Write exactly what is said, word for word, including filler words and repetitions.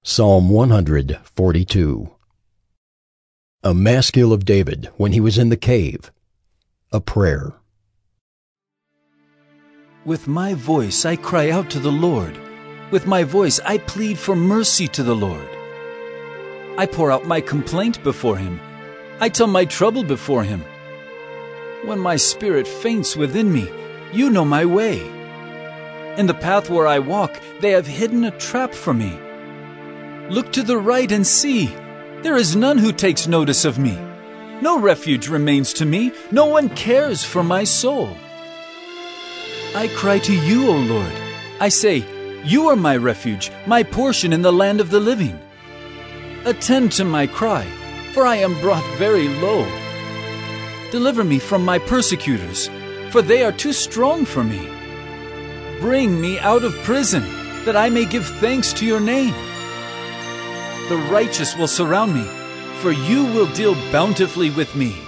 Psalm one forty-two. A Maskil of David when he was in the cave. A prayer. With my voice I cry out to the Lord. With my voice I plead for mercy to the Lord. I pour out my complaint before him. I tell my trouble before him. When my spirit faints within me, you know my way. In the path where I walk, they have hidden a trap for me. Look to the right and see. There is none who takes notice of me. No refuge remains to me. No one cares for my soul. I cry to you, O Lord. I say, you are my refuge, my portion in the land of the living. Attend to my cry, for I am brought very low. Deliver me from my persecutors, for they are too strong for me. Bring me out of prison, that I may give thanks to your name. The righteous will surround me, for you will deal bountifully with me.